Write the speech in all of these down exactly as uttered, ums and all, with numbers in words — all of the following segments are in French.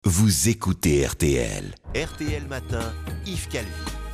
Vous écoutez R T L. R T L Matin, Yves Calvi.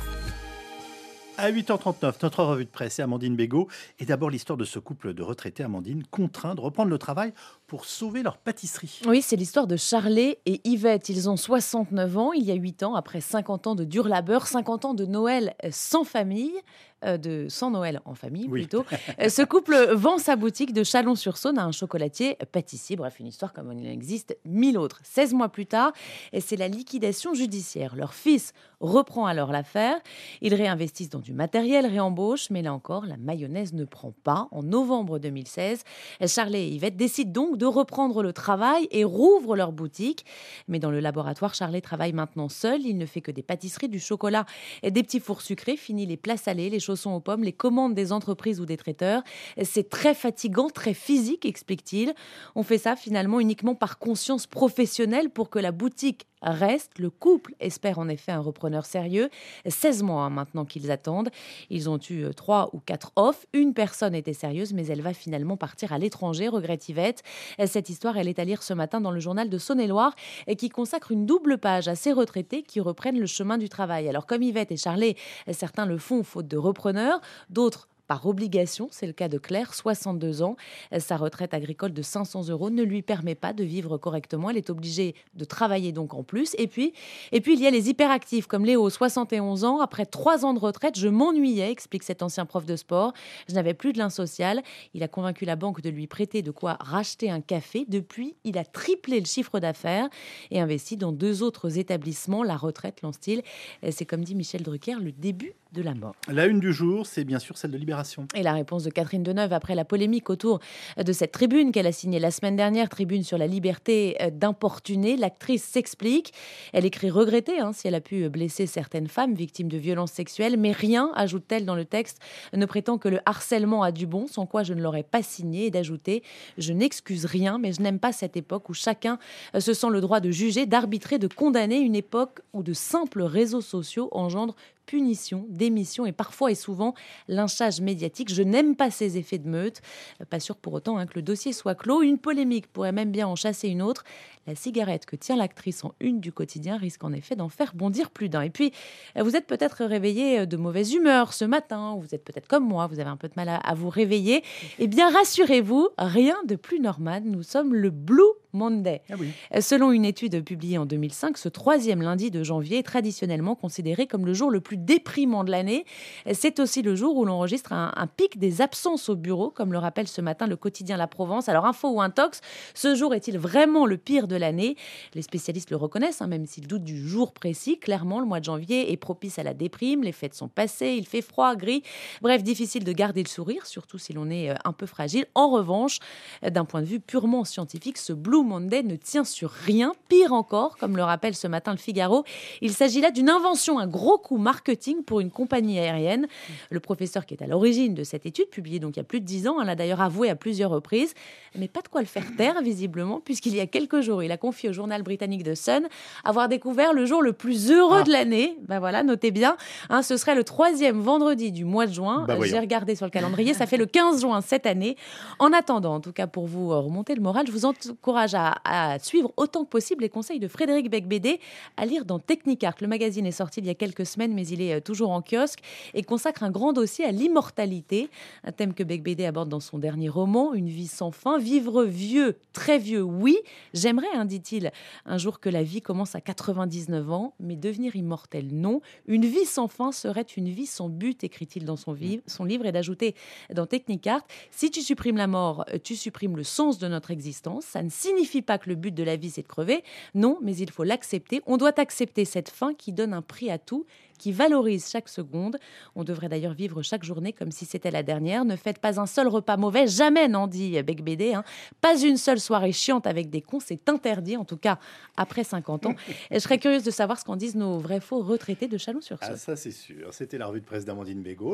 À huit heures trente-neuf, notre revue de presse, c'est Amandine Bégaud. Et d'abord l'histoire de ce couple de retraités, Amandine, contraints de reprendre le travail pour sauver leur pâtisserie. Oui, c'est l'histoire de Charlet et Yvette. Ils ont soixante-neuf ans, il y a huit ans, après cinquante ans de dur labeur, cinquante ans de Noël sans famille. Euh, de sans Noël en famille Oui. plutôt. Euh, ce couple vend sa boutique de Chalon-sur-Saône à un chocolatier pâtissier. Bref, une histoire comme il en existe mille autres. seize mois plus tard, et c'est la liquidation judiciaire. Leur fils reprend alors l'affaire. Ils réinvestissent dans du matériel, réembauchent, mais là encore, la mayonnaise ne prend pas. En novembre deux mille seize, Charlet et Yvette décident donc de reprendre le travail et rouvrent leur boutique. Mais dans le laboratoire, Charlet travaille maintenant seul. Il ne fait que des pâtisseries, du chocolat et des petits fours sucrés. Fini les plats salés, les chaussons aux pommes, les commandes des entreprises ou des traiteurs. C'est très fatigant, très physique, explique-t-il. On fait ça finalement uniquement par conscience professionnelle pour que la boutique reste. Le couple espère en effet un repreneur sérieux. seize mois hein, maintenant qu'ils attendent. Ils ont eu trois ou quatre offres. Une personne était sérieuse, mais elle va finalement partir à l'étranger, regrette Yvette. Cette histoire, elle est à lire ce matin dans le journal de Saône-et-Loire et qui consacre une double page à ces retraités qui reprennent le chemin du travail. Alors comme Yvette et Charlet, certains le font faute de repreneurs, d'autres par obligation, c'est le cas de Claire, soixante-deux ans. Sa retraite agricole de cinq cents euros ne lui permet pas de vivre correctement. Elle est obligée de travailler donc en plus. Et puis, et puis il y a les hyperactifs comme Léo, soixante et onze ans. Après trois ans de retraite, je m'ennuyais, explique cet ancien prof de sport. Je n'avais plus de lien social. Il a convaincu la banque de lui prêter de quoi racheter un café. Depuis, il a triplé le chiffre d'affaires et investi dans deux autres établissements. La retraite, lance-t-il, c'est comme dit Michel Drucker, le début de la mort. La une du jour, c'est bien sûr celle de Libération. Et la réponse de Catherine Deneuve après la polémique autour de cette tribune qu'elle a signée la semaine dernière, tribune sur la liberté d'importuner. L'actrice s'explique. Elle écrit regretter hein, si elle a pu blesser certaines femmes victimes de violences sexuelles, mais rien, ajoute-t-elle dans le texte, ne prétend que le harcèlement a du bon, sans quoi je ne l'aurais pas signé, et d'ajouter « Je n'excuse rien, mais je n'aime pas cette époque où chacun se sent le droit de juger, d'arbitrer, de condamner, une époque où de simples réseaux sociaux engendrent punition, démission et parfois et souvent lynchage médiatique. Je n'aime pas ces effets de meute. Pas sûr pour autant hein, que le dossier soit clos. Une polémique pourrait même bien en chasser une autre. La cigarette que tient l'actrice en une du quotidien risque en effet d'en faire bondir plus d'un. Et puis, vous êtes peut-être réveillé de mauvaise humeur ce matin, ou vous êtes peut-être comme moi, vous avez un peu de mal à, à vous réveiller. Eh bien, rassurez-vous, rien de plus normal. Nous sommes le Blue Monday. Ah oui. Selon une étude publiée en deux mille cinq, ce troisième lundi de janvier est traditionnellement considéré comme le jour le plus déprimant de l'année. C'est aussi le jour où l'on enregistre un, un pic des absences au bureau, comme le rappelle ce matin le quotidien La Provence. Alors, info ou intox, ce jour est-il vraiment le pire de l'année? Les spécialistes le reconnaissent, hein, même s'ils doutent du jour précis. Clairement, le mois de janvier est propice à la déprime. Les fêtes sont passées, il fait froid, gris. Bref, difficile de garder le sourire, surtout si l'on est un peu fragile. En revanche, d'un point de vue purement scientifique, ce Blue Monday ne tient sur rien. Pire encore, comme le rappelle ce matin le Figaro, il s'agit là d'une invention, un gros coup marketing pour une compagnie aérienne. Le professeur qui est à l'origine de cette étude, publiée donc il y a plus de dix ans, hein, l'a d'ailleurs avoué à plusieurs reprises, mais pas de quoi le faire taire visiblement, puisqu'il y a quelques jours, il a confié au journal britannique The Sun avoir découvert le jour le plus heureux ah. de l'année. Ben voilà, notez bien, hein, ce serait le troisième vendredi du mois de juin. Bah J'ai regardé sur le calendrier, ça fait le quinze juin cette année. En attendant, en tout cas pour vous remonter le moral, je vous encourage à, à suivre autant que possible les conseils de Frédéric Becbédé, à lire dans Technicart. Le magazine est sorti il y a quelques semaines, mais il est toujours en kiosque et consacre un grand dossier à l'immortalité, un thème que Becbédé aborde dans son dernier roman, Une vie sans fin. Vivre vieux, très vieux, oui, j'aimerais, hein, dit-il, un jour que la vie commence à quatre-vingt-dix-neuf ans, mais devenir immortel, non. Une vie sans fin serait une vie sans but, écrit-il dans son, vi- son livre, et d'ajouter dans Technicart, si tu supprimes la mort, tu supprimes le sens de notre existence. Ça ne signifie pas que le but de la vie, c'est de crever, non, mais il faut l'accepter. On doit accepter cette fin qui donne un prix à tout, qui valorise chaque seconde. On devrait d'ailleurs vivre chaque journée comme si c'était la dernière. Ne faites pas un seul repas mauvais, jamais, n'en dit Becbédé. Hein. Pas une seule soirée chiante avec des cons, c'est interdit, en tout cas après cinquante ans. Et je serais curieuse de savoir ce qu'en disent nos vrais faux retraités de Chalon-sur-Saône. Ah ça c'est sûr. C'était la revue de presse d'Amandine Bégaud.